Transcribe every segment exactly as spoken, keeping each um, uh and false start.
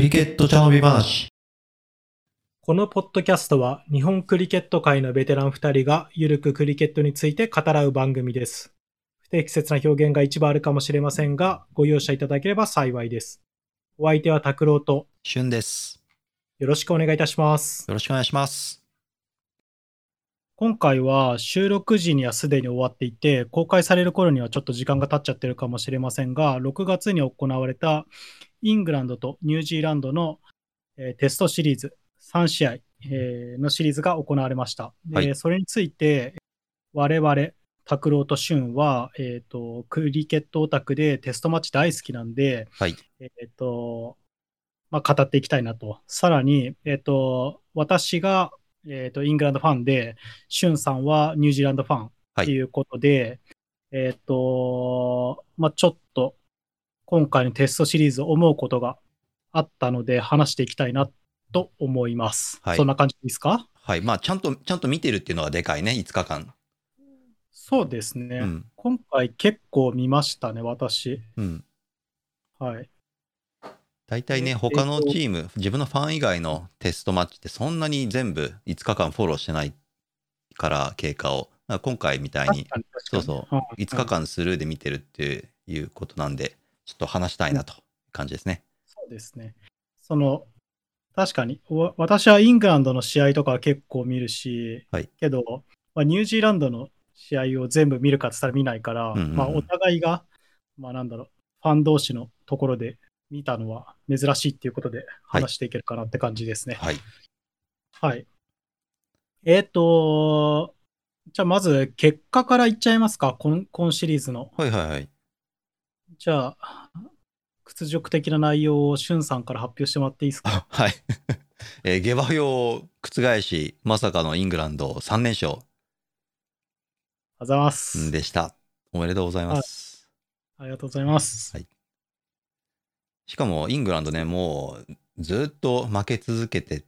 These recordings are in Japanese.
リケット茶飲み話。 このポッドキャストは日本クリケット界のベテランふたりがゆるくクリケットについて語らう番組です。不適切な表現が一部あるかもしれませんが、ご容赦いただければ幸いです。お相手は拓郎と、 しゅんです。 よろしくお願いいたします。 よろしくお願いします。 今回は収録時にはすでに終わっていて、公開される頃にはちょっと時間が経っちゃってるかもしれませんが、ろくがつに行われたイングランドとニュージーランドの、えーテストシリーズさん試合、えーのシリーズが行われました。で、 はいそれについて我々、拓郎と俊は、えっと、クリケットオタクでテストマッチ大好きなんで、 はい。 えっと、まあ、語っていきたいなと。さらに、えっと、私が、えっと、イングランドファンで、俊さんはニュージーランドファンっていうことで、えっと、まあ、ちょっと、今回のテストシリーズ思うことがあったので、話していきたいなと思います。 はいそんな感じですか？ はい。まあ、ちゃんと、ちゃんと見てるっていうのはでかいね、いつかかん。 そうですね。 うん。 今回結構見ましたね、私。 うん。 はい。 大体ね、 ええ他のっと、 チーム、自分のファン以外のテストマッチってそんなに全部いつかかんフォローしてないから、経過を。だから今回みたいに、 確かに確かに。 そうそう、5 うんうん日間スルーで見てるっていうことなんで、ちょっと話したいうんなという感じですね。 そうですね。その、確かに、わ私はイングランドの試合とかは結構見るし、 はい。 けど、まあ、ニュージーランドの試合を全部見るかって言ったら見ないかうんら、まあ、おうんうん。 互いが、まあ、なんだろう、ファン同士のところで見たのは珍しいっていうことではい。 話していけるかなって感じですね。 はい。 はい。えっと、じゃあまず結果からいっちゃいますか、今今シリーズの。 はいはいはい。 じゃあ、屈辱的な内容をしゅんさんから発表してもらっていいですか？ あはい。えー下馬評を覆し、まさかのイングランドさん連勝ありがとうございます。 でした。おめでとうございまはい、 す。 ありがとうございます。 はい。しかもイングランドね、もうずっと負け続けてって、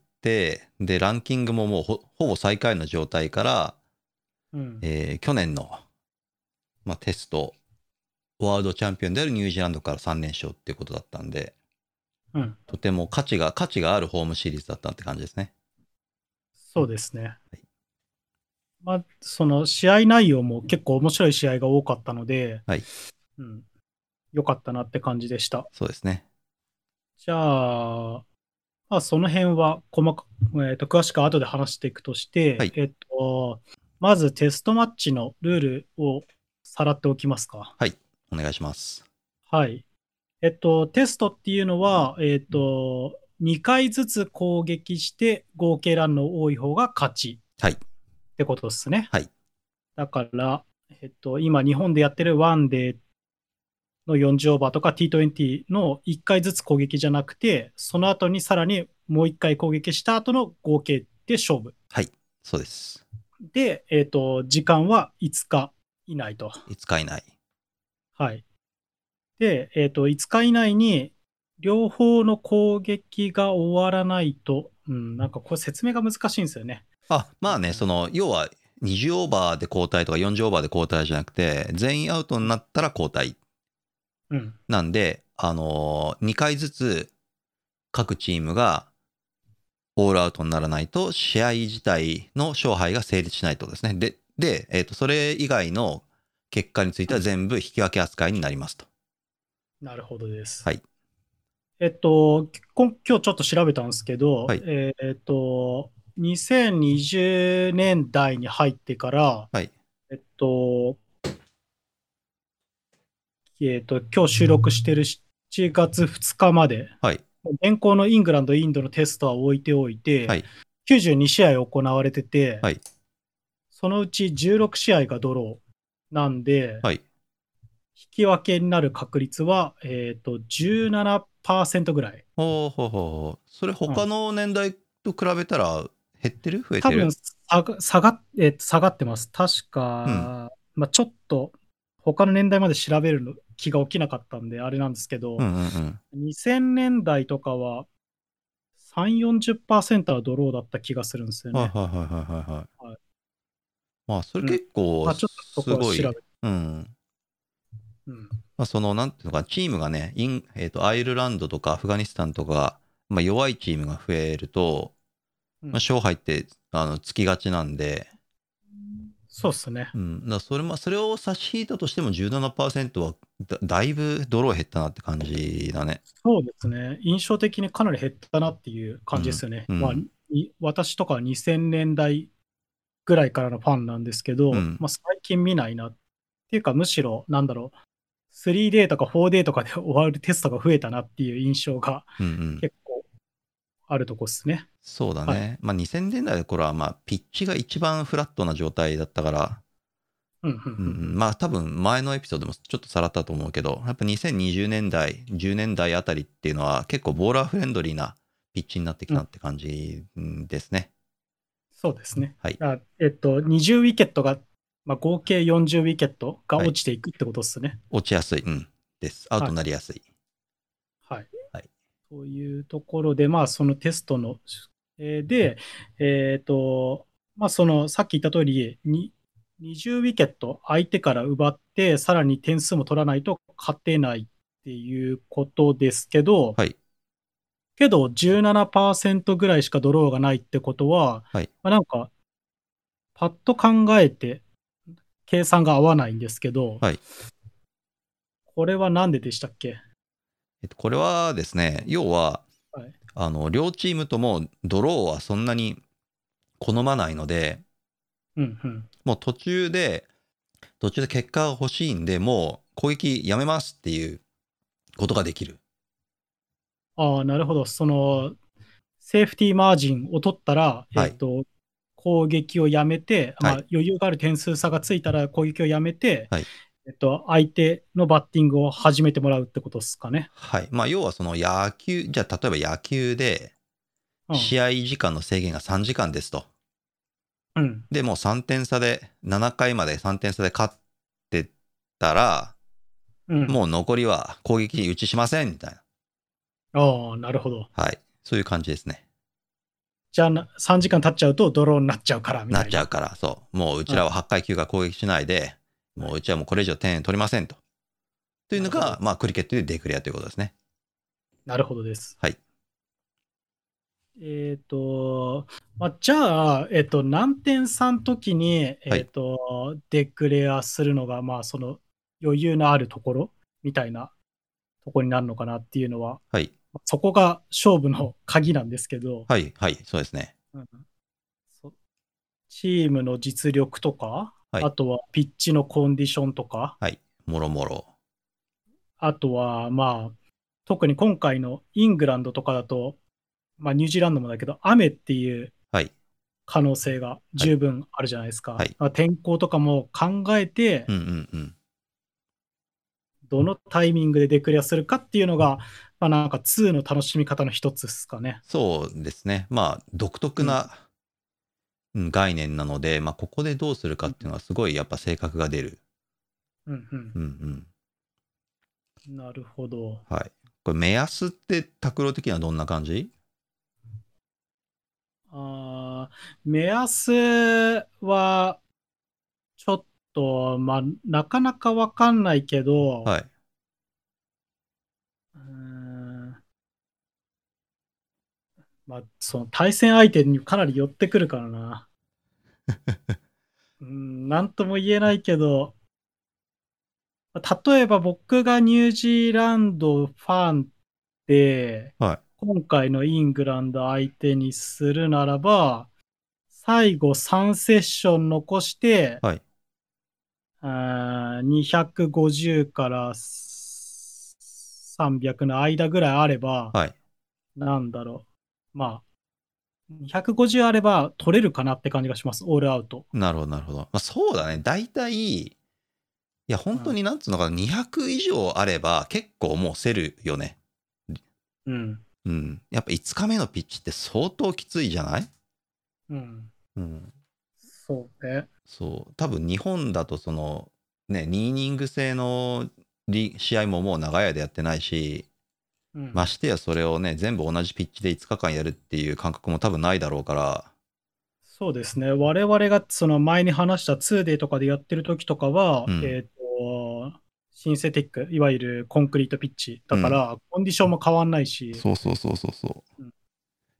で、ランキングももう ほ, ほぼ最下位の状態から、 うん。 えー去年の、まあ、テスト、ワールドチャンピオンであるニュージーランドからさん連勝っていうことだったんで、 うん。 とても価値が、価値があるホームシリーズだったって感じですね。 そうですね。 はい。 まあ、その試合内容も結構面白い試合が多かったので、 はい。 うん、良かったなって感じでした。 そうですね。 じゃあ、まあ、その辺は細か、えーと、詳しく後で話していくとして、 はい。 えっと、まずテストマッチのルールをさらっておきますか。 はい。お願いします。 はい。えっと、テストっていうのは、えっと、にかいずつ攻撃して合計ランの多い方が勝ちはい。 ってことですね。 はい。 だから、えっと、今日本でやってるワンデーのよんじゅうオーバーとか ティーにじゅう のいっかいずつ攻撃じゃなくて、その後にさらにもういっかい攻撃した後の合計で勝負。 はい。そうです。 で、えっと、時間はいつか以内と。 いつか以内。 はい。で、えっと、いつか以内に両方の攻撃が終わらないと、うん、なんかこれ説明が難しいんですよね。 あ、まあね、そうんの、要は、にじゅうオーバーで交代とかよんじゅうオーバーで交代じゃなくて、全員アウトになったら交代。 うんなんで、あのー、にかいずつ各チームがオールアウトにならないと、試合自体の勝敗が成立しないってことですね。で、で、えっと、それ以外の結果については全部引き分け扱いになりますと。 なるほどです。 はい。 えっと、こん今日ちょっと調べたんですけど、 はい。 えっと、にせんにじゅうねんだいに入ってから、 はい。 えっと、えっと、今日収録してるしちがつふつかまで、 はい。 現行のイングランド、インドのテストは置いておいて、 はい。 きゅうじゅうに試合行われてて、 はい。 そのうちじゅうろく試合がドローなんで、 はい。 引き分けになる確率は、えっと、じゅうななパーセントぐらい。 ほうほうほうほう。それうん他の年代と比べたら減ってる増え多分てる？ 下が下がっ、えーと下がってます。確うん。 か、まあ、ちょっと他の年代まで調べるの気が起きなかったんで、あれなんですけど、 うんうんうん。 にせんねんだいとかはさん、よんじゅっパーセントはドローだった気がするんですよね。 はいはいはいはいはいはい。 はい。 まあ、それうん。 結構まあ、ちょっとそこすごい。 は調べて。 うん。 うん。 まあ、その、なんていうのか、チームがね、イン、えっと、アイルランドとかアフガニスタンとかまあ、弱いチームが増えると、 うんまあ、勝敗ってあのつきがちなんで、 そうっすね。 うん、だからそれ、まあ、それを差し引いたとしてもじゅうななパーセントはだだいぶドロー減ったなって感じだね。 そうですね。印象的にかなり減ったなっていう感じですよね。まあ、 うんうんい私とかはにせんねんだいぐらいからのファンなんですけど、 うんまあ、最近見ないなっていうか、むしろ、なんだろう、スリーデー とか フォーデー とかで終わるテストが増えたなっていう印象がうんうん。 結構あるとこっすね。 そうだはい。 ね。まあ、にせんねんだいの頃は、まあ、ピッチが一番フラットな状態だったから、 うん、うん、 うんううん。 ん、まあ多分前のエピソードでもちょっとさらったと思うけど、やっぱにせんにじゅうねんだい、じゅうねんだいあたりっていうのは結構ボーラーフレンドリーなピッチになってきうん、 たって感じですね。 そうですね。 はい。 あえっと、にじゅうウィケットが、まあ、合計よんじゅうウィケットがはい。 落ちていくってことですね。 落ちやすい。うん。です。アウトはい。 になりやすい。 はい。 はい。 というところで、まあ、そのテストの、えーで、えっと、まあ、その、さっき言った通り、ににじゅうウィケット相手から奪って、さらに点数も取らないと勝てないっていうことですけど、 はい。 けどじゅうななパーセントぐらいしかドローがないってことは、 はい。 まあ、なんか、パッと考えて計算が合わないんですけど、 はい。 これはなんででしたっけ？ えっと、これはですね、要は、 はい。 あの、両チームともドローはそんなに好まないので、 うんうん。 もう途中で、途中で結果が欲しいんで、もう攻撃やめますっていうことができる。 ああ、なるほど。その、セーフティーマージンを取ったら、えはい。 っと、攻撃をやめて、まあ、 はい。 余裕がある点数差がついたら攻撃をやめて、 はい。 えっと、相手のバッティングを始めてもらうってことですかね。 はい。まあ、要はその野球、じゃあ例えば野球で、 うん。 試合時間の制限がさんじかんですと。 うん。 で、もうさんてん差で、ななかいまでさんてん差で勝ってたら、 うん。 もう残りは攻撃打ちしませんみたいな。 ああ、なるほど。 はい。そういう感じですね。 じゃあな、さんじかん経っちゃうとドローになっちゃうから、みなたいな。 っちゃうから、そう。もううちうん。 らははちかいきゅうかい攻撃しないで、もはい。 ううちはもうこれ以上点取りませんと。というのが、 なるほど。 まあ、クリケットでデクレアということですね。 なるほどです。 はい。 えっと、まあ、じゃあ、えっと、何点差の時に、えっはい。 と、デクレアするのが、まあ、その余裕のあるところみたいなところになるのかなっていうのは、 はい。 そこが勝負の鍵なんですけど、 はい。はい。そうですね。 うん、そチームの実力とか、 はい。 あとはピッチのコンディションとか、 はい。もろもろ。 あとは、まあ、特に今回のイングランドとかだと、まあ、ニュージーランドもだけど、雨っていうはい。 可能性がはい。 十分あるじゃないですか。 はい。 まあ天候とかも考えて、 うんうんうん。 どのタイミングでデクレアするかっていうのが、まあ、なんかにの楽しみ方の一つですかね。 そうですね。まあ、独特うん。 なうん概念なので、まあ、ここでどうするかうん。 っていうのはすごいやっぱ性格が出る。 うんうん。 うんうん。 なるほど。 はい。これ目安って拓郎的にはどんな感じ？ あー目安は、ちょっと、まあ、なかなかわかんないけど、 はい。 うーん、まあ、その対戦相手にかなり寄ってくるからな。うん、なんとも言えないけど、例えば僕がニュージーランドファンで、 はい。今今回のイングランド相手にするならば、最後さんセッション残して、 はい。 あーにひゃくごじゅうからさんびゃくの間ぐらいあれば、 はい。 なんだろう。まあ、にひゃくごじゅうあれば取れるかなって感じがします。オールアウト。 なるほど、なるほど。まあ、そうだね。大体、いや、本当うん。 になんつうのかな、にひゃく以上あれば結構もう競るよね。 うん。 うん。やっぱいつかめのピッチって相当きついじゃない？ うん。 うん。 そうね。 そう。多分日本だとその、ね、にイニング制のリ試合ももう長い間やってないし、 うん。 ましてやそれをね、全部同じピッチでいつかかんやるっていう感覚も多分ないだろうから、 そうですね。我々がその前に話した ツーデー とかでやってる時とかは、 うん。 えっと、シンセティック、いわゆるコンクリートピッチ。 うん。 だから、コンディションも変わんないし、 そうそうそうそうそ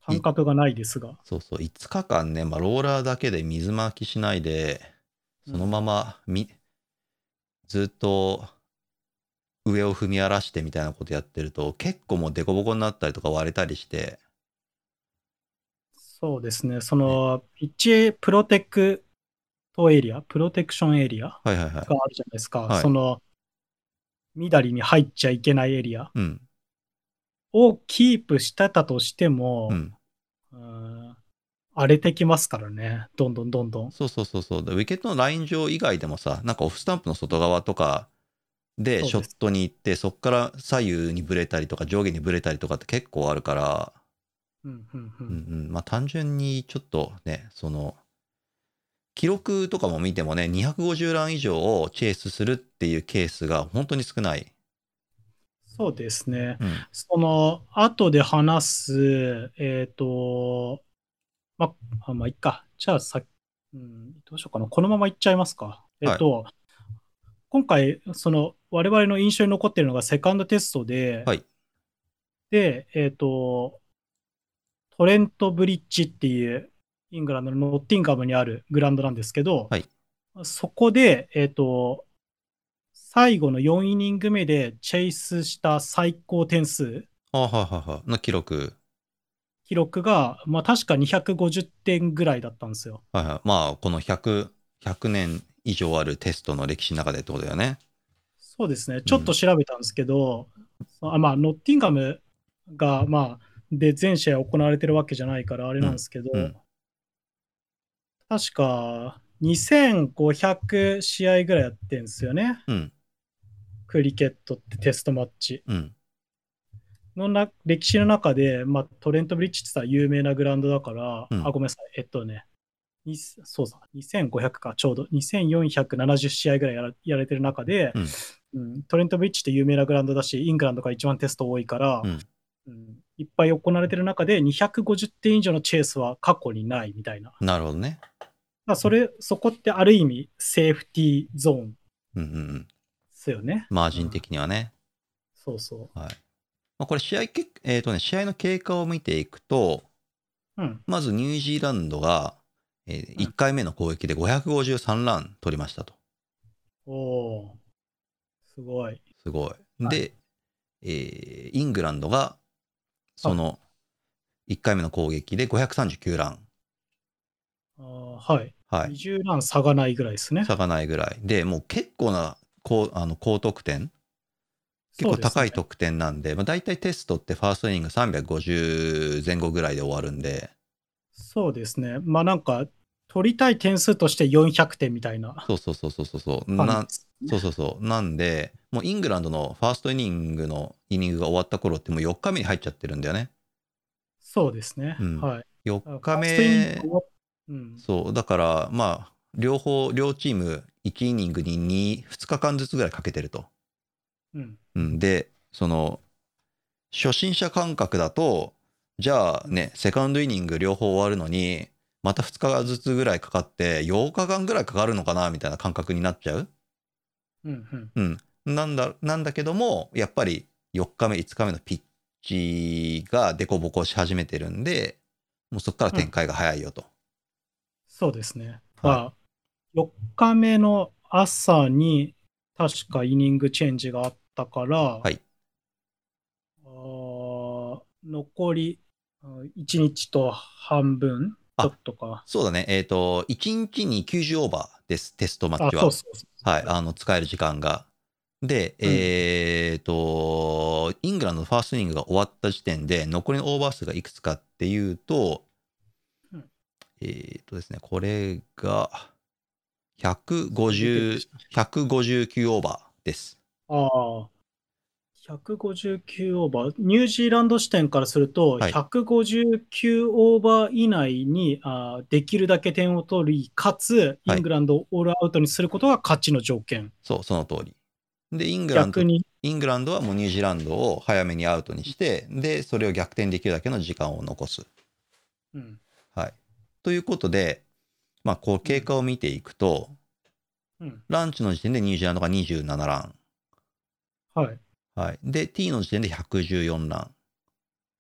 感覚がないですが。 そうそう、いつかかんね、まあ、ローラーだけで水まきしないで、そのままみ、うん、ずっと上を踏み荒らしてみたいなことやってると、結構もうデコボコになったりとか割れたりして、 そうですね、その、ピッチプロテクトエリア、プロテクションエリアがあるじゃないですか、 はいはいはい、 その、緑に入っちゃいけないエリアをキープしてたとしても、 うんうん、荒れてきますからね、どんどんどんどん。 そうそうそうそう。ウィケットのライン上以外でもさ、なんかオフスタンプの外側とかでショットに行って、そこから左右にブレたりとか上下にブレたりとかって結構あるから、 うんうんうん。 うんうん、まあ単純にちょっとね、その、記録とかも見てもね、にひゃくごじゅうラン以上をチェイスするっていうケースが本当に少ない。 そうですね。 うん、 その、後で話す、えっ、と、ま、あ、まあ、いっか。じゃあさ、うん、どうしようかな。このままいっちゃいますか。えっ、 はい。 と、今回、その、我々の印象に残っているのがセカンドテストで、 はい。 で、えっ、と、トレントブリッジっていう、イングランドのノッティンガムにあるグラウンドなんですけど、 はい。 そこで、えっ、と、最後のよんイニング目でチェイスした最高点数、 あはいはいはい。の記録。 記録が、まあ確かにひゃくごじゅってんぐらいだったんですよ。 はいはい。まあ、このひゃく、ひゃくねん以上あるテストの歴史の中でってことだよね。 そうですね。 うん。 ちょっと調べたんですけど、あまあ、ノッティンガムが、まあ、で、全試合行われてるわけじゃないからあれうん。 なんですけど、 うん。 確かにせんごひゃく試合ぐらいやってるんですよね。 うん。 クリケットってテストマッチ。 うん。 のな歴史の中で、まあ、トレントブリッジってさ、有名なグラウンドだから、あ、 うん。 ごめんなさい。えっとね、にそうだ、にせんごひゃくか、ちょうどにせんよんひゃくななじゅう試合ぐらいやらやられてる中で、 うん。 うん、トレントブリッジって有名なグラウンドだし、イングランドが一番テスト多いから、 うん。 うん、いっぱい行われてる中でにひゃくごじゅってん以上のチェイスは過去にないみたいな。 なるほどね。 だそれ、そこってある意味セーフティーゾーンうんうんうん。 ですよね。 マージンうん、 的にはね。 そうそはい。まあ、これ試合け、えっとね、試合の経過を見ていくと、 う。うん。 まずニュージーランドが、えーうん、 いっかいめの攻撃でごひゃくごじゅうさんラン取りましたと。 おー、すごい。 すごい。 はい。 で、えーイングランドが、そあ、 のいっかいめの攻撃でごひゃくさんじゅうきゅうラン。 あーはい。 はい。 にじゅうラン差がないぐらいですね。 差がないぐらい。で、もう結構な高あの高得点。結構そうですね。 高い得点なんで、まあ、大体テストってファーストイニングさんびゃくごじゅう前後ぐらいで終わるんで、 そうですね。まあなんか、取りたい点数としてよんひゃくてんみたいなそうそうそうそうそうそうな、 感じですそうね。 そうそう。なんで、もうイングランドのファーストイニングのイニングが終わった頃ってもうよっかめに入っちゃってるんだよね。 そうですね。 うん。 はい。 4 ファ日ーストイニング終目、 わっうん。 そう、だからまあ、両方、両チームいちイニングにに、ふつかかんずつぐらいかけてると。 うん。 うん。で、その、初心者感覚だと、じゃあうん。 ね、セカンドイニング両方終わるのに、またふつかずつぐらいかかって、ようかかんぐらいかかるのかなみたいな感覚になっちゃう。 うん。 うん。なんだ、なんだけども、やっぱりよっかめ、いつかめのピッチがデコボコし始めてるんで、もうそこからうん。 展開が早いよと。 そうですね。まはい。 あ、よっかめの朝に確かイニングチェンジがあったから、 はい。 あー残りうんいちにちと半分ちょあ、 っとか。 そうだね。えっと、いちにちにきゅうじゅうオーバーです。テストマッあ、 チは。 そうそうそう。 はい。 はい。 あの、使える時間が。で、 うん。 えっと、イングランドのファーストイニングが終わった時点で、残りのオーバー数がいくつかっていうと、 うん、 えっとですね、これが出てるで 150、 した。 ひゃくごじゅうきゅうオーバーです。 ああ、ひゃくごじゅうきゅうオーバー。ニュージーランド視点からすると、 はい。 ひゃくごじゅうきゅうオーバー以内にあーできるだけ点を取り、かつ、イはい。 ングランドをオールアウトにすることが勝ちの条件。 そう、その通り。で、イングランド、 逆に、 イングランドはもうニュージーランドを早めにアウトにして、で、それを逆転できるだけの時間を残す。 うん、 はい。ということで、まあ、こう、 うん、 経過を見ていくと、 うん。 ランチの時点でニュージーランドがにじゅうななラン。 はい。 はい。で、T の時点でひゃくじゅうよんラン。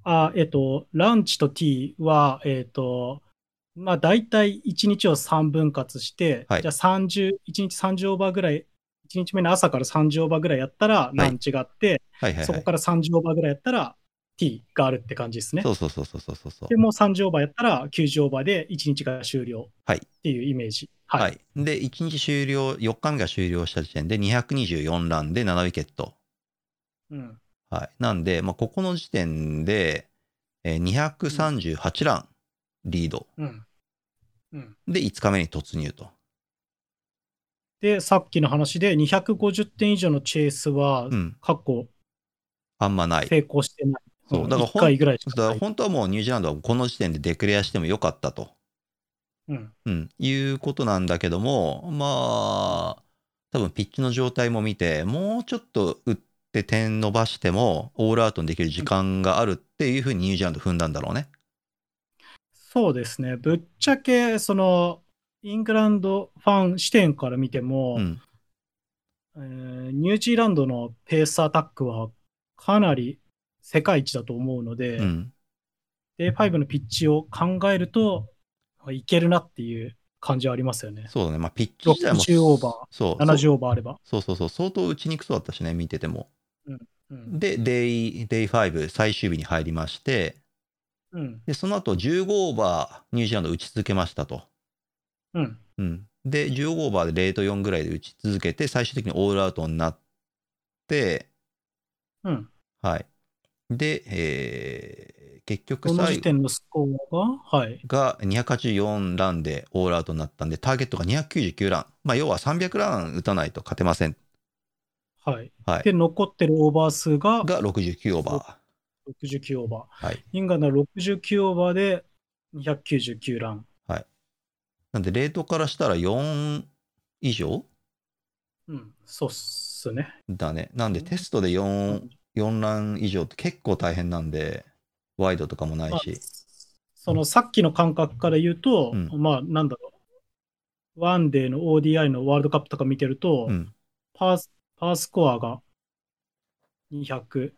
あ、えっと、ランチとティーは、えっと、まあ、大体いちにちをさんぶん割して、 はい。 じゃあさんじゅう、いちにちさんじゅうオーバーぐらい、いちにちめの朝からさんじゅうオーバーぐらいやったらはい。 ランチがあって、 はいはいはい。 そこからさんじゅうオーバーぐらいやったらティーがあるって感じですね。 そうそうそうそうそうそうそう。 で、もうさんじゅうオーバーやったらきゅうじゅうオーバーでいちにちが終了はい。 っていうイメージ。はい。 はい。で、いちにち終了、よっかめが終了した時点でにひゃくにじゅうよんランでななウィケット。 うん。 はい。なんで、まあ、ここの時点で、えー、 うん。 にひゃくさんじゅうはちランリード。 うん。うん。 で、いつかめに突入と。 で、さっきの話でにひゃくごじゅってん以上のチェイスはうん。 過去あんまない。 成功してない。うそう。 ん、1 だからほん、 回ぐらいしだからかない。 本当はもうニュージーランドはこの時点でデクレアしてもよかったと。 うん。 うん。いうことなんだけども、まあ、多分ピッチの状態も見て、もうちょっと打って点伸ばしても、オールアウトにできる時間があるっていうふうにニュージーランド踏んだんだろうね。 そうですね。ぶっちゃけ、その、イングランドファン視点から見ても、 うん。 えーニュージーランドのペースアタックはかなり世界一だと思うので、 うん。 デイファイブ のピッチを考えると、いけるなっていう感じはありますよね。 そうだね。まあ、ピッチ自体もろくじゅうオーバす、そー、 う、そななじゅうオーバーあれば。 う、そうそうそう、相当打ちにくそうだったしね、見てても。 うん。うん。 で、デイ、デイファイブ最終日に入りまして、 うん。 で、その後じゅうごオーバーニュージーランド打ち続けましたと。 うん。 うん。で、じゅうごオーバーでゼロとよんぐらいで打ち続けて、最終的にオールアウトになって、 うん。 はい。で、えー結局その時最後点のスコアが、はい。 がにひゃくはちじゅうよんランでオールアウトになったんで、ターゲットがにひゃくきゅうじゅうきゅうラン。まあ、要はさんびゃくラン打たないと勝てません。 はい。 はい。 で、残ってるオーバー数ががろくじゅうきゅうオーろバろくじゅうきゅうオーバー。はい。 ー。インガンドはろくじゅうきゅうオーバーでにひゃくきゅうじゅうきゅうラン。 はい。なんで、レートからしたらよん以上うん、そうっすね。 だね。なんで、 うん、 テストでよん、よんラン以上って結構大変なんで、ワイドとかもないまあ、 し。 そのさっきの感覚から言うと、 うん。 まあ、なんだろう、ワンデーの オーディーアイ のワールドカップとか見てると、 うん。 パース、パースコアがにひゃく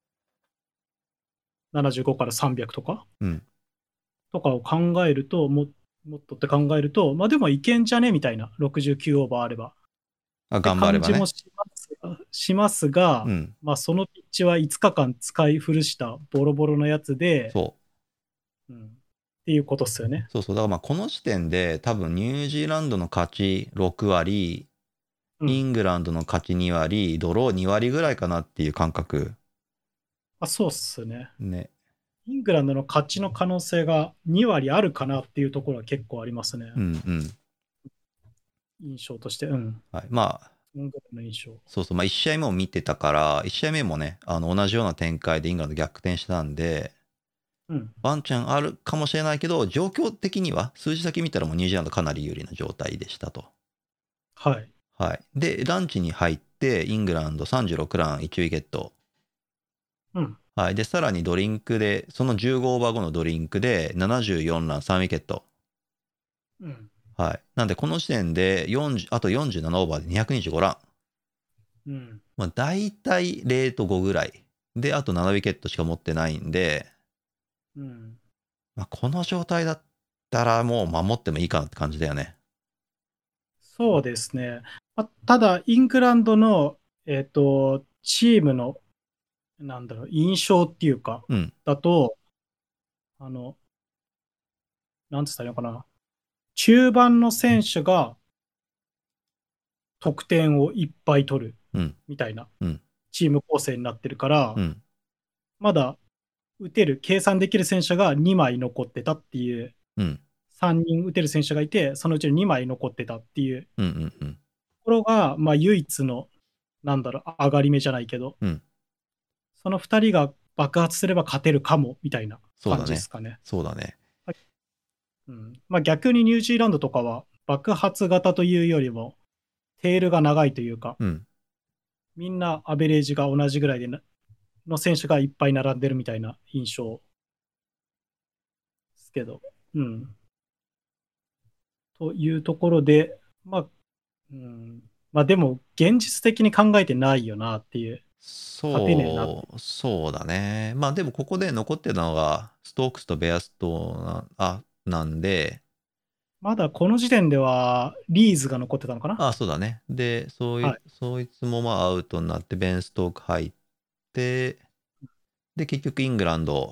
ななじゅうごからさんびゃくとか、 うん。 とかを考えると、も、もっとって考えると、まあでもいけんじゃねみたいな、ろくじゅうきゅうオーバーあれば。 あ、 って頑張ればね。 感じもしますしますが、 うん。 まあ、そのピッチはいつかかん使い古したボロボロのやつで、 そう。 うん、っていうことですよね。 そうそう。だからまあ、この時点で多分ニュージーランドの勝ちろく割、イうん。 ングランドの勝ちに割、ドローに割ぐらいかなっていう感覚。 あ、そうっすね。 ね。 イングランドの勝ちの可能性がに割あるかなっていうところは結構ありますね。 うんうん。 印象として。うん。 はい。まあ、 イングランドの印象。 そうそう。まあ、いち試合目を見てたから、いち試合目もね、あの、同じような展開でイングランド逆転したんで、 うん。 ワンチャンあるかもしれないけど、状況的には、数字だけ見たらもうニュージーランドかなり有利な状態でしたと。 はい。 はい。で、ランチに入って、イングランドさんじゅうろくランいちウィケット。 うん。 はい。で、さらにドリンクで、そのじゅうごオーバー後のドリンクでななじゅうよんランさんウィケット。 うん。 はい。なんで、この時点でよんじゅう、あとよんじゅうななオーバーでにひゃくにじゅうごラン。 うん。 まあ、大体ゼロとごぐらい。で、あとななウィケットしか持ってないんで、 うん。 まあ、この状態だったらもう守ってもいいかなって感じだよね。 そうですね。まあ、ただ、イングランドの、えっと、チームの、なんだろう、印象っていうか、 うん。 だと、あの、なんつったらいいのかな。中盤の選手が得点をいっぱい取るうん。 みたいなうん。 チーム構成になってるから、 うん。 まだ打てる、計算できる選手がにまい残ってたっていう、 うん。 さんにん打てる選手がいて、そのうちのにまい残ってたっていうとうん。うん。うん。 ころが、まあ唯一の、なんだろう、上がり目じゃないけど、 うん。 そのふたりが爆発すれば勝てるかもみたいな感そうだね。 じですかね。 そうだね。 うん、まあ逆にニュージーランドとかは爆発型というよりも、テールが長いというか、 うん。 みんなアベレージが同じぐらいでなの選手がいっぱい並んでるみたいな印象ですけど。うん。というところで、まあ、うん、まあでも、現実的に考えてないよなっていう。 勝てねえなって。 そう、そうだね。まあでもここで残ってたのが、ストークスとベアストな、あ、なんで、 まだこの時点では、リーズが残ってたのかな。 あ、そうだね。で、そうい、 はい。 そいつもまあアウトになって、ベン・ストーク入って、で、結局イングランド、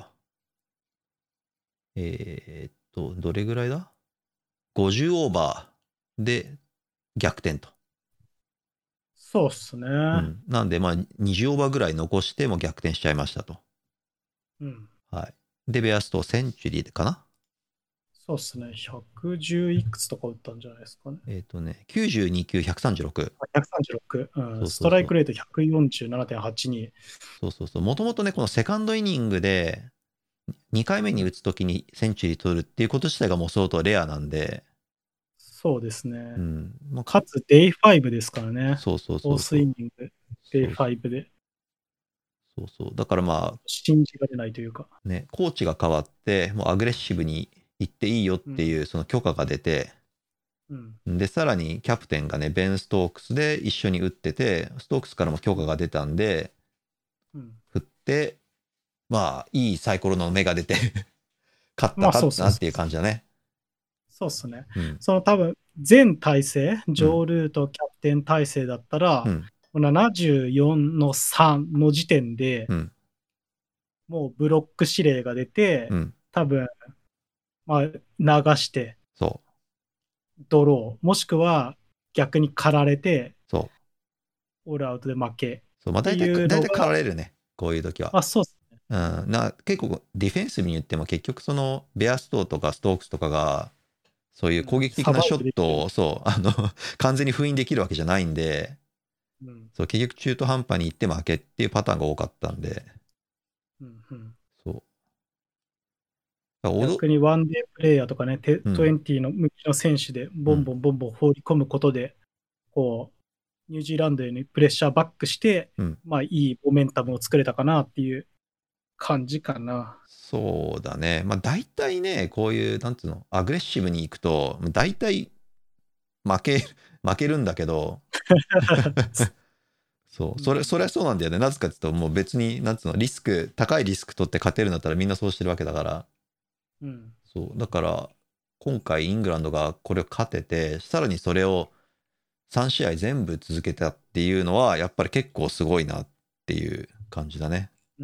えーっと、どれぐらいだ ?ごじゅう オーバーで逆転と。 そうっすね。 うん。なんで、まあ、にじゅうオーバーぐらい残しても逆転しちゃいましたと。 うん。 はい。で、ベアストセンチュリーかなそうっすね。ひゃくじゅういくつとか打ったんじゃないですかね。 えーっとね、きゅうじゅうに球ひゃくさんじゅうろく。 ひゃくさんじゅうろく。うん。スそうそうそう。 トライクレートひゃくよんじゅうななてんはちに。 そうそうそう。もともとね、このセカンドイニングで、にかいめに打つときにセンチュリー取るっていうこと自体がもう相当レアなんで、 そうですね。 うん。まあ、 かつ、デイファイブですからね。 そうそうフォースイそうそう。 ニング、デイそうファイブで。 そうそう。だからま信じられないというか。 あ、ね、コーチが変わって、もうアグレッシブに行っていいよっていうその許可が出て、 うん。 で、さらにキャプテンがね、ベン・ストークスで一緒に打ってて、ストークスからも許可が出たんで、 うん。 振って、まあ、いいサイコロの目が出て勝ったまあ、 かそうそうそう。 なっていう感じだね。 そうっすね。 うん。 その多分、全体制、ジうん。 ョー・ルートキャプテン体制だったら、 うん。 ななじゅうよんのさんの時点で、 うん。 もうブロック指令が出て、 うん。 多分、まあ、流して、 そう。 ドロー、もしくは逆に狩られて、 そう。 オールアウトで負けっそう。まあ、 て大体、 いうのが、 大体狩られるね。こういう時は。 あ、そうっすね。 うん。な、結構、ディフェンスに言っても結局その、ベアストーとかストークスとかが、そういう攻うん、 撃的サバイなショッブできる。 トを、そう、あの、完全に封印できるわけじゃないんで、 うん。 そう、結局中途半端に行って負けっていうパターンが多かったんで、 うんうん、 そう。だからおど逆にワンデープレイヤーとかね、テうん。 トゥエンティの向きの選手でボンうん。 ボンボンボン放り込むことで、こう、ニュージーランドへのプレッシャーバックして、 うん。 まあいいモメンタムを作れたかなっていう感じかな。 そうだね。まあ大体ね、こういう、なんつうの、アグレッシブに行くと、大体負け、負けるんだけど、そう、それ、 うん、 それはそうなんだよね。なぜかっていうと、もう別に、なんつうの、リスク、高いリスク取って勝てるんだったらみんなそうしてるわけだから、 うん、 そう、だから、今回イングランドがこれを勝てて、さらにそれをさん試合全部続けたっていうのは、やっぱり結構すごいなっていう感じだね。 うん、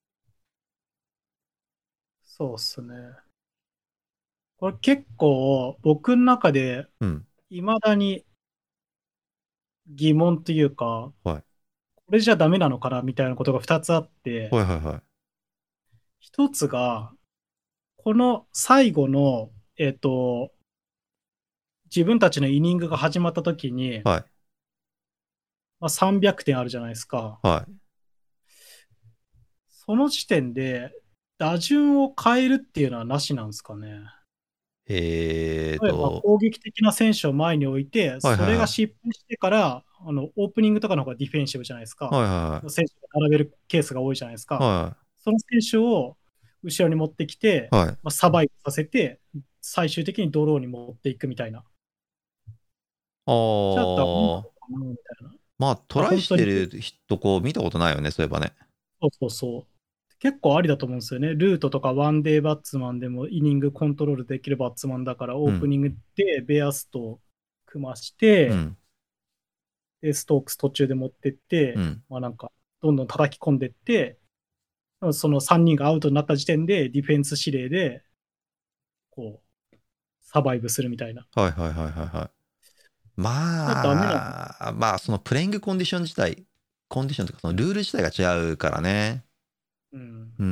そうっすね。これ結構僕の中でうん。 未だに疑問というか、 はい。 これじゃダメなのかなみたいなことがふたつあって、 はいはいはい。 ひとつが、この最後の、えっと、自分たちのイニングが始まった時に、 はい。 まあ、さんびゃくてんあるじゃないですか。 はい。 その時点で、打順を変えるっていうのはなしなんですかね。 えー例えばと、 攻撃的な選手を前に置いて、それがはいはいは失敗してから、あの、オープニングとかの方がディフェンシブじゃないですい。 か。 はいは選手が並べるケースが多いじゃないですい。 か。 はその選手を後ろに持ってきて、 い。はい。 まあ、サバイブさせて、最終的にドローに持っていくみたいな。 あじゃあダメなのー、 かなみたいな。 まあトあ、 ライ本当に、 してる人こう見たことないよね、そういえばね。 そうそうそう。結構ありだと思うんですよね。ルートとかワンデーバッツマンでもイニングコントロールできるバッツマンだから、オうん。 ープニングでベアスと組まして、 うん。 で、ストークス途中で持ってって、 うん。 まあなんか、どんどん叩き込んでって、そのさんにんがアウトになった時点でディフェンス指令で、こう、サバイブするみたいな。 はいはいはいはいはい。 じゃあダメなの？ まあ、まあそのプレイングコンディション自体、コンディションというかそのルール自体が違うからね。 うん。 うん。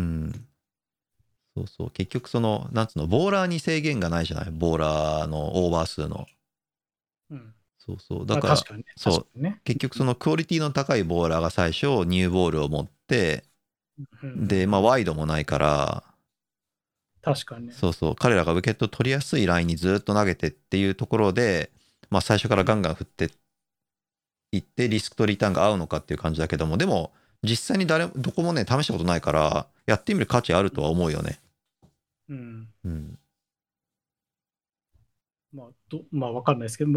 そうそう。結局その、なんつうの、ボーラーに制限がないじゃない。ボーラーのオーバー数の。 うん。 そうそう。だまあから、 確かにね。 そう。 確かにね。 結局そのクオリティの高いボーラーが最初ニューボールを持って、 うんうんうで、まあん、 ワイドもないから、 確かにね。 そうそう。彼らがウィケット取りやすいラインにずっと投げてっていうところで、まあ最初からガンガン振っていってリスクとリターンが合うのかっていう感じだけども、でも実際に誰も、どこもね、試したことないから、やってみる価値あるとは思うよね。 うん。 うん。 まあ、どまあ、わかんないですけど、まあ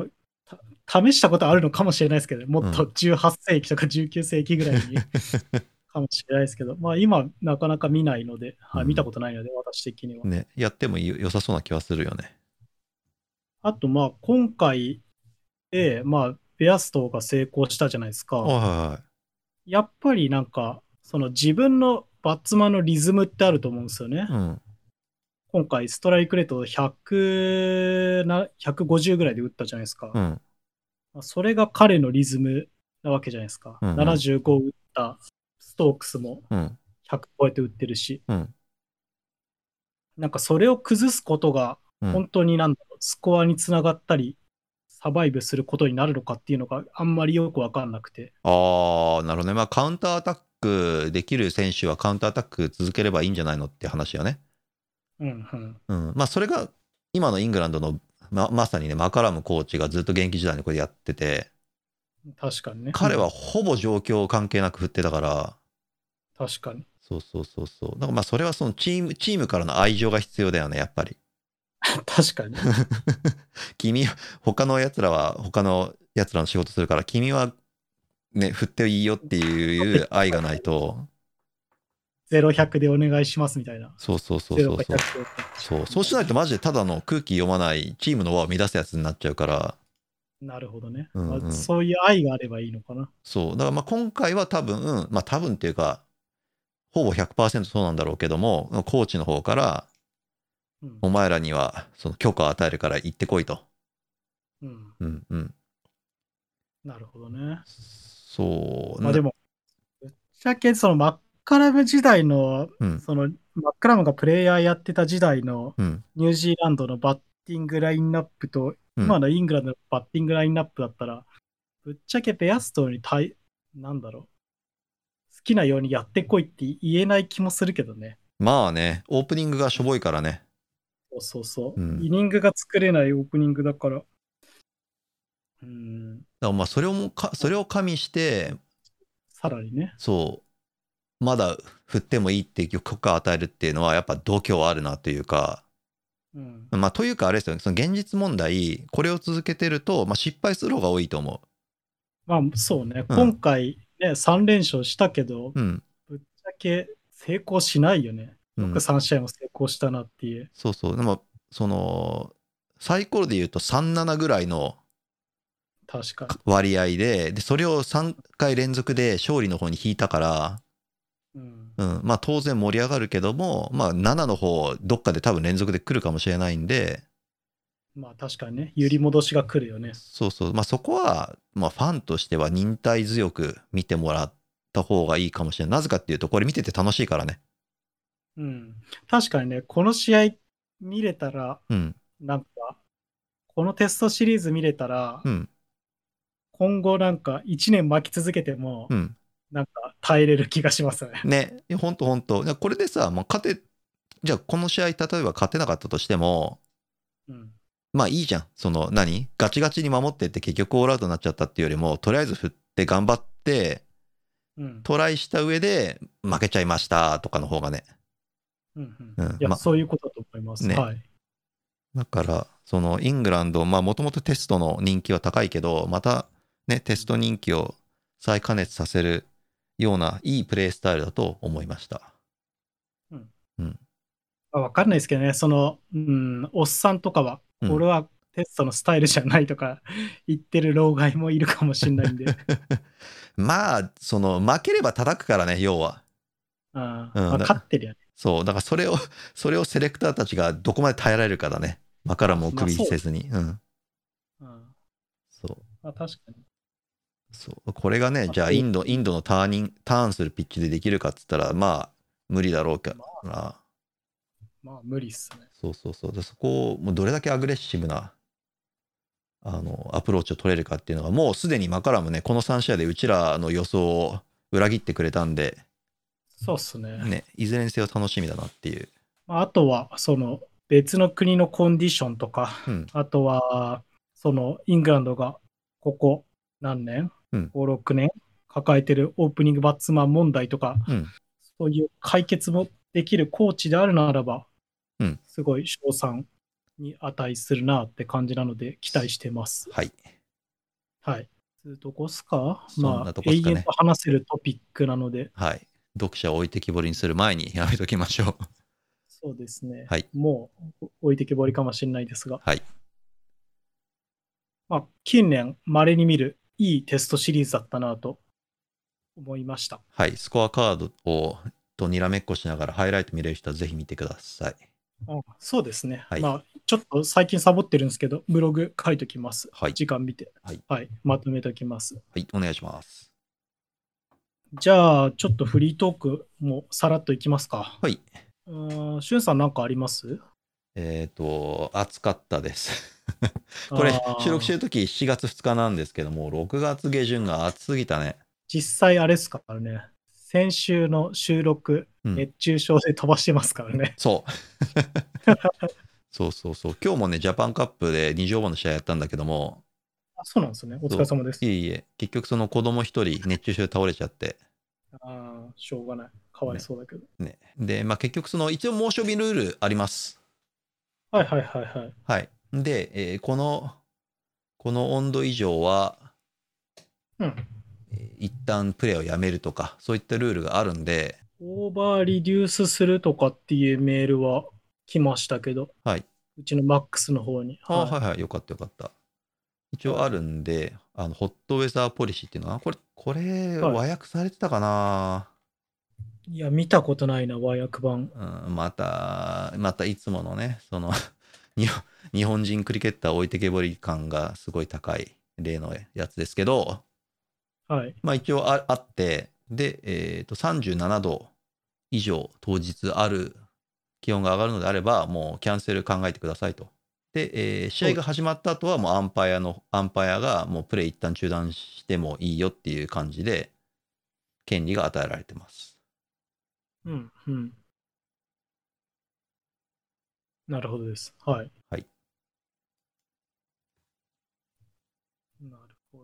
試したことあるのかもしれないですけど、もっとじゅうはっせいきとかじゅうきゅうせいきぐらいにかもしれないですけど、まあ今なかなか見ないので、はい、見たことないので、私的には。 ね、やっても良さそうな気はするよね。 あとまあ今回で、まあベアストが成功したじゃないですか。 はいはいはい。 やっぱりなんか、その自分のバッツマンのリズムってあると思うんですよね。 うん。 今回ストライクレートひゃくなひゃくごじゅうぐらいで打ったじゃないですか。 うん。 それが彼のリズムなわけじゃないですか。 うんうん、 ななじゅうご打ったストークスもひゃく超えて打ってるし、 うん、 なんかそれを崩すことが本当になんだろう、スコアにつながったり、サバイブすることになるのかっていうのがあんまりよくわかんなくて。 ああ、なるほどね。まあカウンターアタックできる選手はカウンターアタック続ければいいんじゃないのって話よね。 うんうん。 うん。まあそれが今のイングランドの ま, まさにね、マカラムコーチがずっと現役時代にこれやってて、 確かにね。 彼はほぼ状況関係なく振ってたから、 確かに。 そうそうそうそう。だからまあそれはそのチーム、チームからの愛情が必要だよね、やっぱり。 確かに。 君、他の奴らは他の奴らの仕事するから、君はね、振っていいよっていう愛がないと。 ゼロひゃくでお願いしますみたいな。 そうそうそうそうそう。そう、そうしないとマジでただの空気読まないチームの輪を乱すやつになっちゃうから。 なるほどね。 うんうん、 まあ、そういう愛があればいいのかな。 そう。だからまあ今回は多分、まあ多分っていうか、ほぼ ひゃくパーセント そうなんだろうけども、コーチの方から、うん、お前らにはその許可を与えるから行ってこいと。うん。うんうん。 なるほどね。 そう。 まあでも、ぶっちゃけそのマッカラム時代の、 うん、 そのマッカラムがプレイヤーやってた時代のニュージーランドのバッティングラインナップと、うん、今のイングランドのバッティングラインナップだったら、ぶっちゃけベアストに対、なんだろう。好きなようにやってこいって言えない気もするけどね。 まあね、オープニングがしょぼいからね。 そうそうそう。うん、イニングが作れないオープニングだから。うん。だからまあそれをもか、それを加味して、 さらにね。 そう、まだ振ってもいいっていう許可を与えるっていうのは、やっぱ度胸あるなというか、うん、まあというかあれですよね、その現実問題、これを続けてると、まあ、失敗する方が多いと思う。 まあそうね、うん、今回ね、さん連勝したけど、うん、ぶっちゃけ成功しないよね。よくさん試合も成功したなっていう。うん、 そうそう。でも、その、サイコロで言うとさんななぐらいの確かに割合で、で、それをさんかい連続で勝利の方に引いたから、うんうん、まあ当然盛り上がるけども、まあななの方、どっかで多分連続で来るかもしれないんで、 まあ確かにね、揺り戻しが来るよね。 そうそう。まあそこは、まあファンとしては忍耐強く見てもらった方がいいかもしれない。なぜかっていうと、これ見てて楽しいからね。 うん。確かにね、この試合見れたら、うん、なんか、このテストシリーズ見れたら、うん、今後なんかいちねん巻き続けても、うん、なんか耐えれる気がしますね。 ね。ほんとほんと。これでさ、もう勝て、じゃあこの試合、例えば勝てなかったとしても、うん、まあいいじゃん。その何ガチガチに守ってって結局オールアウトになっちゃったっていうよりも、とりあえず振って頑張って、うん、トライした上で負けちゃいましたとかの方がね。 うんうんうん、いや、ま、そういうことだと思います。ね、はい。 だから、そのイングランド、まあもともとテストの人気は高いけど、またね、テスト人気を再加熱させるようないいプレースタイルだと思いました。 うん。うん。わかんないですけどね、その、うん、おっさんとかは、これはテストのスタイルじゃないとか言ってる老害もいるかもしれないんで。 まあ、その、負ければ叩くからね、要は。 あうん、まあ、勝ってるよね。 そう、だからそれを、それをセレクターたちがどこまで耐えられるかだね。マカラムを首せずに。まあ、ううん。うん。 そう。まあ、確かに。 そう。これがね、じゃあインド、インドのターニング、ターンするピッチでできるかっつったら、まあ、無理だろうから。まあ、 まあ、無理っすね。 そうそうそう。でそこを、もうどれだけアグレッシブな、あの、アプローチを取れるかっていうのが、もうすでにマカラムね、このさん試合でうちらの予想を裏切ってくれたんで、 そうっすね。 ね、いずれにせよ楽しみだなっていう。 あとは、その、別の国のコンディションとか、うん、あとは、その、イングランドが、ここ何年、うん、ご、ろくねん抱えてるオープニングバッツマン問題とか、うん、そういう解決もできるコーチであるならば、うん、すごい賞賛に値するなって感じなので、期待してます。 はい。 はい。どこっすか？ そんまあ、 なとこっすかね。 永遠と話せるトピックなので。 はい。読者を置いてきぼりにする前にやめときましょう。 そうですね。 はい。 もう置いてけぼりかもしれないですが。 はい。 まあ、近年、稀に見るいいテストシリーズだったなと思いました。 はい。スコアカードをとにらめっこしながらハイライト見れる人はぜひ見てください。 あ、そうですね。 はい。 まあ、ちょっと最近サボってるんですけど、ブログ書いときます。 はい。 時間見て。 はい。 はい。まとめときます。 はい。お願いします。 じゃあ、ちょっとフリートークもさらっといきますか。 はい。 うーん、しゅんさんなんかあります？ えっ、と、暑かったです。これ、 あ収録してーるときしがつふつかなんですけども、ろくがつ下旬が暑すぎたね。 実際あれですからね。先週の収録、 うん。 熱中症で飛ばしてますからね。 そう。そうそうそう。今日もね、ジャパンカップでにじょうばの試合やったんだけども、 あ、そうなんですね。お疲そう、 れ様です。 いえいえ、結局その子供一人熱中症で倒れちゃって、 ああ、しょうがない。かわいね、 そうだけど。 ね。で、まあ結局その、一応猛暑日ルールあります。 はいはいはいはい。 はい。で、えーこの、この温度以上は、 うん。 えー一旦プレーをやめるとか、そういったルールがあるんで、 オーバーリデュースするとかっていうメールは来ましたけど、 はい。 うちのマックスの方に。 ああ、 ははいはい、よかったよかった。一い。はい。 応あるんで、あの、ホットウェザーポリシーっていうのは、これ、これ、 は和訳されてたかな。 い。いや、見たことないな、和訳版。 うん、また、またいつものね、その日本、日本人クリケッター置いてけぼり感がすごい高い例のやつですけど、 はい。 まあ一応ああって、で、えっと、さんじゅうななど以上当日ある気温が上がるのであれば、もうキャンセル考えてくださいと。で、えー試合が始まった後はもうアンパイアの、アンパイアがもうプレー一旦中断してもいいよっていう感じで、権利が与えられてます。 うん、うん。なるほどです。はい。 はい。 なるほど。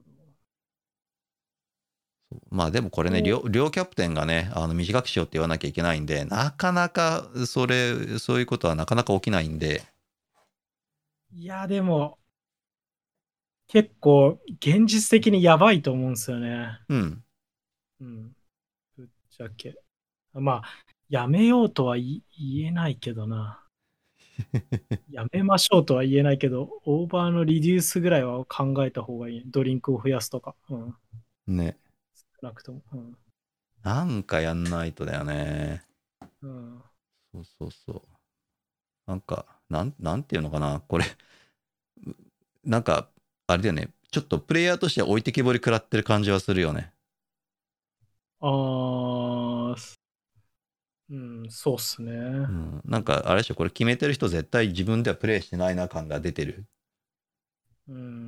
そうまあでもこれね、両、両キャプテンがね、あの短くしようって言わなきゃいけないんで、なかなか、それ、そういうことはなかなか起きないんで、 いや、でも、結構、現実的にやばいと思うんですよね。 うん。 うん。ぶっちゃけ。まあ、やめようとは言言えないけどな。やめましょうとは言えないけど、オーバーのリデュースぐらいは考えた方がいい。ドリンクを増やすとか。うん。 ね。 少なくとも。うん。 なんかやんないとだよね。 うん、 そうそうそう。なんか、なん、なんていうのかな。これ、なんか、あれだよね。ちょっとプレイヤーとして置いてきぼり食らってる感じはするよね。 あー、うん、そうっすね。 うん。なんか、あれでしょ、これ決めてる人絶対自分ではプレイしてないな感が出てる。 うん、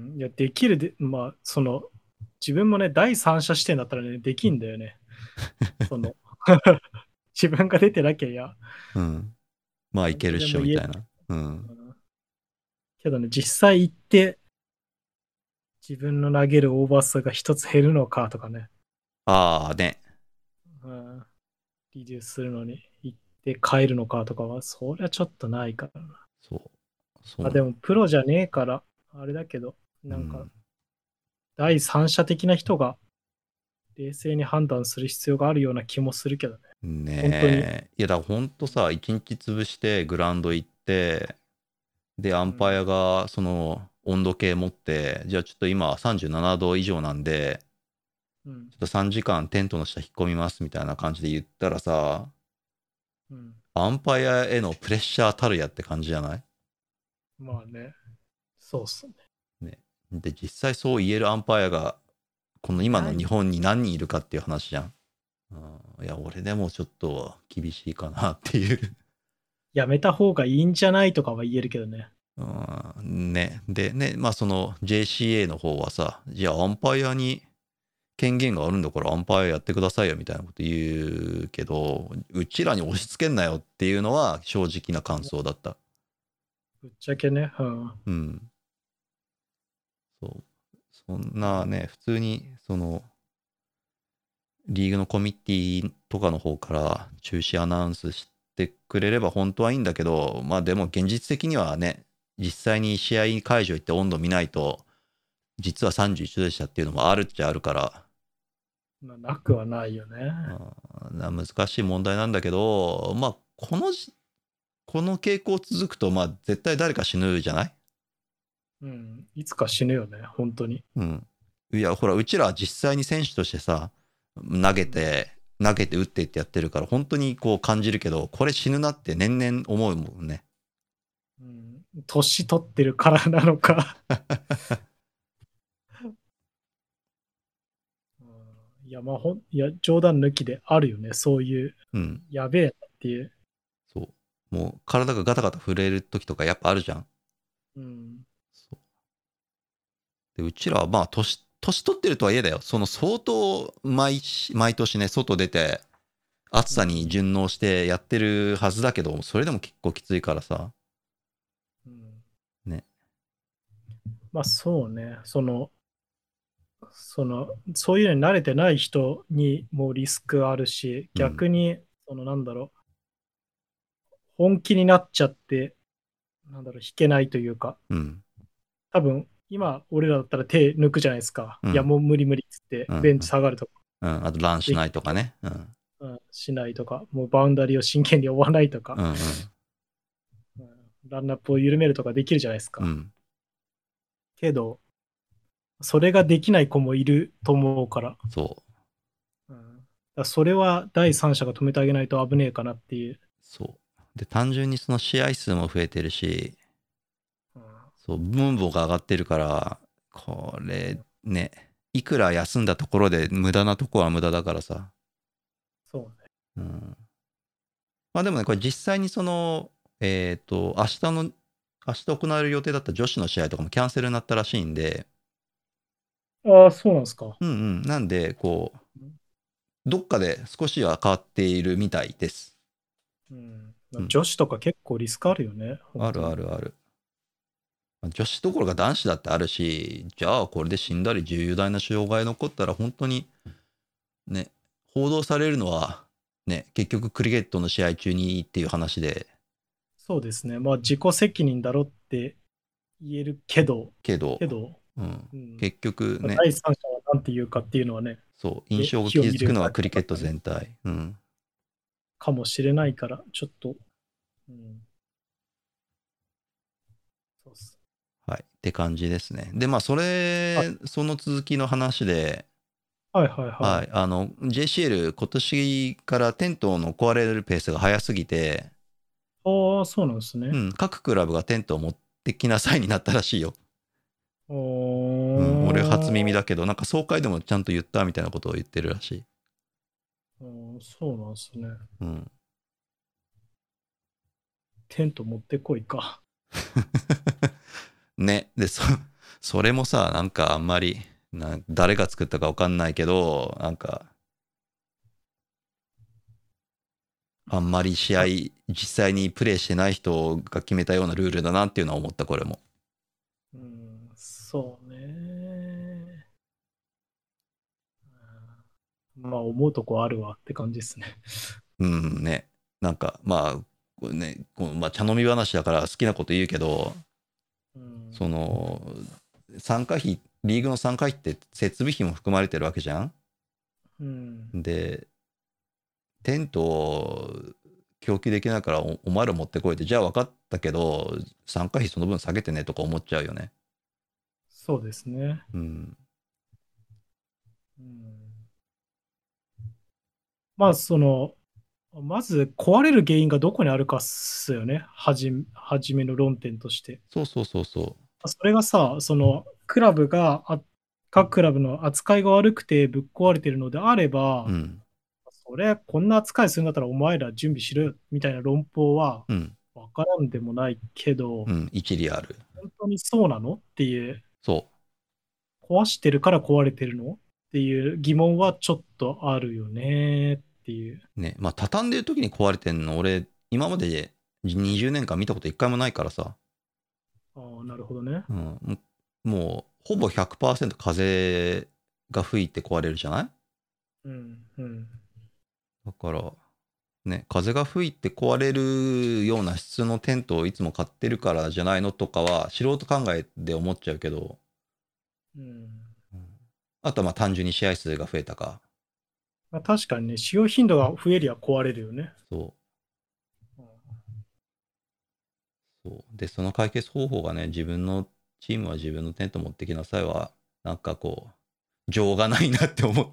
いや、できるで、まあ、その、自分もね、第三者視点だったらね、できんだよね。その、自分が出てなきゃいや、 うん。まあ、いなんとけるっでも言える。 しょみたいな。うん。 うん、けどね、実際行って、自分の投げるオーバー数が一つ減るのかとかね、 ああね。 うん、リデュースするのに行って帰るのかとかは、そりゃちょっとないからな。 そう。そうあ、 なの。 でも、プロじゃねえから、あれだけど、なんか、 うん。 第三者的な人が冷静に判断する必要があるような気もするけどね。 ね本当に。 え。いや、だからほんとさ、一日潰してグラウンド行って、で、アンパイアがその温度計持って、じゃあちょっと今さんじゅうななど以上なんで、 うん。 ちょっとさんじかんテントの下引っ込みますみたいな感じで言ったらさ、 うん。 アンパイアへのプレッシャーたるやって感じじゃない？ まあね。そうっすね。 ね。で、実際そう言えるアンパイアが、この今の日本に何人いるかっていう話じゃん。うん、いや、俺でもちょっと厳しいかなっていう。 やめた方がいいんじゃないとかは言えるけどね。 うん、ね。で、ね、まあその ジェーシーエー の方はさ、じゃあアンパイアに権限があるんだからアンパイアやってくださいよみたいなこと言うけど、うちらに押し付けんなよっていうのは正直な感想だった。 ぶっちゃけね。うん。 うん。そう。そんなね、普通に、その、リーグのコミッティとかの方から中止アナウンスしてくれれば本当はいいんだけど、まあでも現実的にはね、実際に試合会場行って温度見ないと、 実はさんじゅういちどでしたっていうのもあるっちゃあるから、 まあなくはないよね。 うん、難しい問題なんだけど、まあこのじこの傾向続くと、まあ絶対誰か死ぬじゃない？ うん。いつか死ぬよね、本当に。 うん。いや、ほら、うちらは実際に選手としてさ、投げて、投げて打ってってやってるから、本当にこう感じるけど、これ死ぬなって年々思うもんね。 うん。年取ってるからなのか。うん、いや、まあほん、いや、冗談抜きであるよね、そういう、 うん。 やべえなっていう。 そう。もう体がガタガタ震える時とかやっぱあるじゃん。 うん。 そうで、うちらはまあ年、年取ってるとはいえだよ。その相当毎し、毎年ね、外出て、暑さに順応してやってるはずだけど、それでも結構きついからさ。 うん。 ね。 まあそうね、その、その、そういうのに慣れてない人にもリスクあるし、 うん。 逆に、そのなんだろう、本気になっちゃって、なんだろう、弾けないというか、 うん。 多分、今、俺らだったら手抜くじゃないですか。いや、 うん。 もう無理無理っつって、 うん。 ベンチ下がるとか、 うん。あと、ランしできないとかね。うん。 うん、しないとか、もうバウンダリーを真剣に追わないとか、 うん。うん。 うん、ランナップを緩めるとかできるじゃないですか。 うん。 けど、それができない子もいると思うから、 そう。 うん、だからそれは第三者が止めてあげないと危ねえかなっていう。 そう。で、単純にその試合数も増えてるし、 うん、 そう、分母が上がってるから、これ、ね、いくら休んだところで無駄なとこは無駄だからさ。 そうね。 うん。まあでもね、これ実際にその、えっと、明日の、明日行われる予定だった女子の試合とかもキャンセルになったらしいんで、 ああ、そうなんですか。 うんうん。なんで、こう、 うん、 どっかで少しは変わっているみたいです。 うん、 うん。 女子とか結構リスクあるよね、本ある当に。 あるある。女子どころか男子だってあるし、じゃあこれで死んだり重大な障害残ったら本当にね、報道されるのはね、結局クリケットの試合中にっていう話で、 そうですね。まあ自己責任だろって言えるけど、 けど、 けど、 うん、 うん、 結局ね、 第三者は何て言うかっていうのはね、 そう、印で、 象が火を見るだ傷つくのはクリケットけだからね、 全体。うん。 かもしれないから、ちょっと、うん、そうっす。 はい。って感じですね。で、まあ、そはい、 れ、その続きの話で、 はいはいはい。 はい。あの、ジェイシーエル、今年からテントの壊れるペースが早すぎて、 ああ、そうなんですね。 うん、各クラブがテントを持ってきなさいになったらしいよ。うん、俺初耳おー、 だけど、なんか総会でもちゃんと言ったみたいなことを言ってるらしい。 うん、そうなんですね。 うん。 テント持ってこいか。 ね。で、そ、それもさ、なんかあんまり、な誰が作ったかわかんないけど、なんか、あんまり試合、 あ、 実際にプレイしてない人が決めたようなルールだなっていうのは思った、これも。 うん、そうね。うん、まあ、思うとこあるわって感じですね。 うんね。なんか、まあ、これね、こうまあ、茶飲み話だから好きなこと言うけど、 うん、 その、参加費、リーグの参加費って設備費も含まれてるわけじゃん。 うん、 で、テントを供給できないからお、お前ら持ってこいって、じゃあ分かったけど、参加費その分下げてねとか思っちゃうよね。 そうですね。 うん。 うん、まあ、その、まず壊れる原因がどこにあるかっすよね。はじ、はじめの論点として。 そうそうそうそそれがさ、その、クラブが、あ各クラブの扱いが悪くてぶっ壊れてるのであれう。うば、 ん。 それ、こんな扱いするんだったらお前ら準備しろよ、みたいな論法は、 うん。 わからんでもないけど、 うん。一理ある。 本当にそうなのっていう、 そ壊してるから壊れてるのっていう疑問はちょっとあるよねっていう。 う。ね。まあ、畳んでる時に壊れてんの、俺、今までにじゅうねんかん見たこと一回もないからさ。 ああ、なるほどね。 うん。ももう、ほぼひゃくパーセント風が吹いて壊れるじゃない？ うん、うん。 だから、ね、風が吹いて壊れるような質のテントをいつも買ってるからじゃないのとかは素人考えで思っちゃうけど、 うん。 あとはまあ単純に試合数が増えたか。 まあ、確かにね、使用頻度が増えりゃ壊れるよね。 そう。 うん、 そう。で、その解決方法がね、自分のチームは自分のテント持ってきなさいは、なんかこう、情がないなって思った。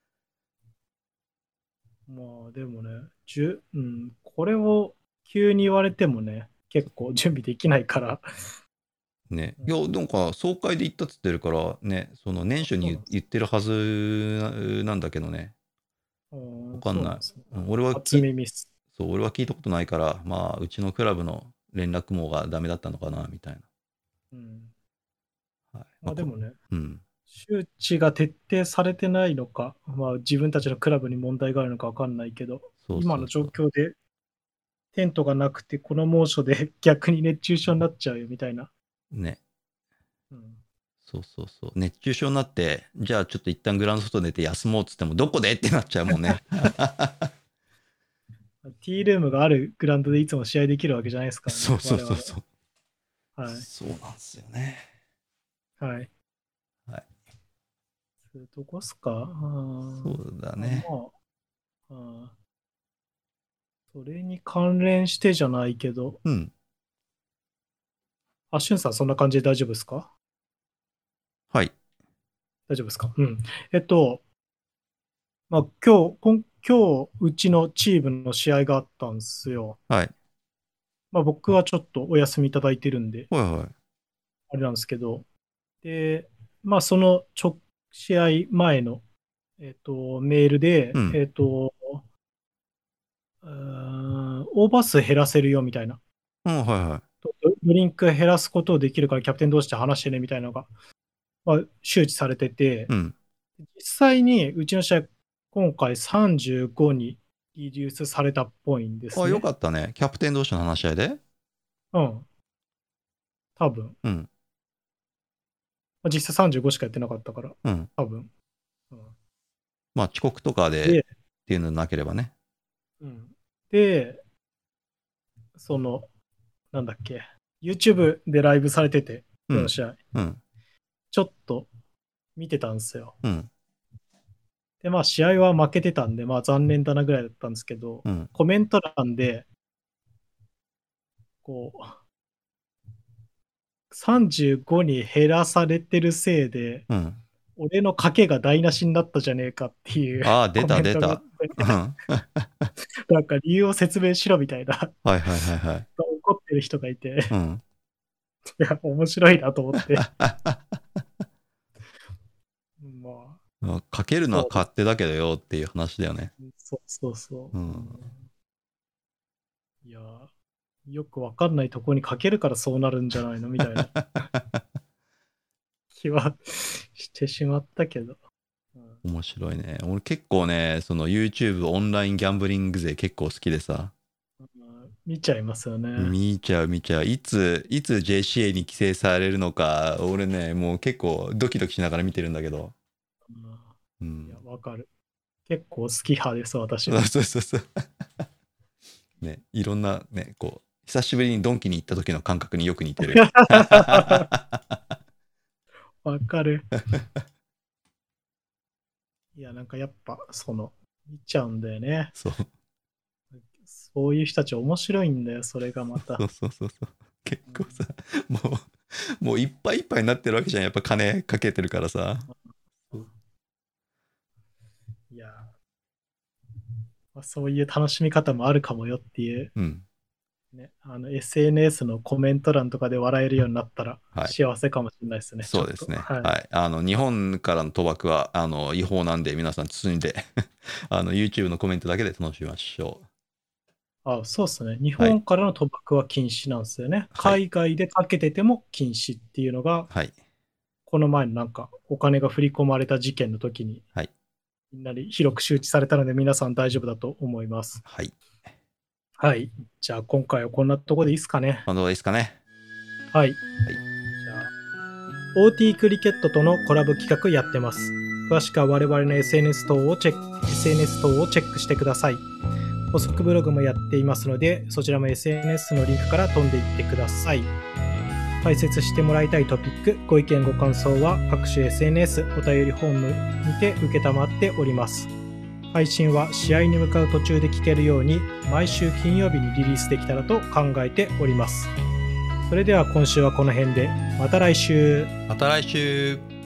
まあでもね、じゅうん、これを急に言われてもね、結構準備できないから。 ね。いや、なんか、総会で言ったっつってるから、ね、その年初に言ってるはずなんだけどね。わかんない。うん、俺は初聞い耳っす。 そう、俺は聞いたことないから、まあ、うちのクラブの連絡網がダメだったのかな、みたいな。 うん、 はい。 まあでもね、 うん。 周知が徹底されてないのか、まあ自分たちのクラブに問題があるのかわかんないけど、 そう今の状そうそう。 況でテントがなくて、この猛暑で逆に熱中症になっちゃうよみたいな。 ね。 うん、 そうそうそう。熱中症になって、じゃあちょっと一旦グラウンド外出て休もうっつっても、どこでってなっちゃうもんね。 ティールームがあるグラウンドでいつも試合できるわけじゃないですからね、 そうそう我々。 そうそう。 はい。 そうなんですよね。 はい。 はい。 そういうとこっすか。 そうだね。 まあ、あそれに関連してじゃないけど、 うん。 あ、しゅんさんそんな感じで大丈夫ですか？ はい。 大丈夫ですか？うん。えっと、まあ、今日、今今日、うちのチームの試合があったんですよ。 はい。 まあ、僕はちょっとお休みいただいてるんで、 はいはい。 あれなんですけど、で、まあ、その直、試合前の、えっと、メールで、 うん。 えっと、うーんオーバー数減らせるよみたいな、 うん、はいはい。 ドドリンク減らすことをできるからキャプテン同士で話してねみたいなのが、まあ、周知されてて、 うん。 実際にうちの試合、今回さんじゅうごにリデュースされたっぽいんですあ、よね。 かったね。キャプテン同士の話し合いで。 うん、多分。 うん。 まあ、実際さんじゅうごしかやってなかったから、 うん。 多分。うん、 まあ遅刻とかでで、 っていうのなければね。 うん、で、その、なんだっけ、YouTube でライブされてて、 うん。 この試合。 うん。 ちょっと見てたんですよ。 うん。 で、まあ試合は負けてたんで、まあ残念だなぐらいだったんですけど、 うん。 コメント欄で、こう、さんじゅうごに減らされてるせいで、 うん。 俺の賭けが台無しになったじゃねえかっていうああ、出コメントがあった出た。うん。 て、 はなんか理由を説明しろみたいな、 いはいはいはい。 怒ってる人がいて、 うん。 いや、面白いなと思って。まあ、 まあかけるのはそうです。 勝手だけどよっていう話だよね。 そうそうそう。ううん。 ん、いや、よくわかんないとこにかけるからそうなるんじゃないのみたいな気はしてしまったけど。うん、 面白いね。俺結構ね、その YouTube オンラインギャンブリング勢結構好きでさ。 見ちゃいますよね。 見ちゃう見ちゃう。いつ、いつ ジェーシーエー に規制されるのか、俺ね、もう結構ドキドキしながら見てるんだけど。ううん、いや、 ん。 わかる。結構好き派です、私そうは。 そうそうそう。ね、いろんなね、こう、久しぶりにドンキに行った時の感覚によく似てる。 わかる。いや、なんかやっぱ、その、見ちゃうんだよね。 そう。 そういう人たち面白いんだよ、それがまた。 そうそうそうそう。結構さ、もう、もういっぱいいっぱいになってるわけじゃん。やっぱ金かけてるからさ。 いや、まあ、そういう楽しみ方もあるかもよっていう、 うん。 ね、あの エスエヌエス のコメント欄とかで笑えるようになったらはい。 幸せかもしれないですね、ちょっと。 そうですね。 はい。 はい。あの、日本からの賭博は、あの、違法なんで、皆さん包んであの、YouTube のコメントだけで楽しみましょう。 あ、そうですね。日はい。 本からの賭博は禁止なんですよね。 はい。 海外でかけてても禁止っていうのが、 はい。 この前のなんかお金が振り込まれた事件の時にはい。 みんなに広く周知されたので皆さん大丈夫だと思います。 はい。 はい。じゃあ今回はこんなところでいいですかね。 まあ、どうですかね。 はい。 はい。 じゃあ、オーティー クリケットとのコラボ企画やってます。詳しくは我々の エスエヌエス 等をチェック、エスエヌエス 等をチェックしてください。補足ブログもやっていますので、そちらも エスエヌエス のリンクから飛んでいってください。 解説してもらいたいトピック、ご意見ご感想は各種 エスエヌエス お便りフォームにて受けたまっております。配信は試合に向かう途中で聞けるように毎週金曜日にリリースできたらと考えております。それでは今週はこの辺で、また来週。 また来週。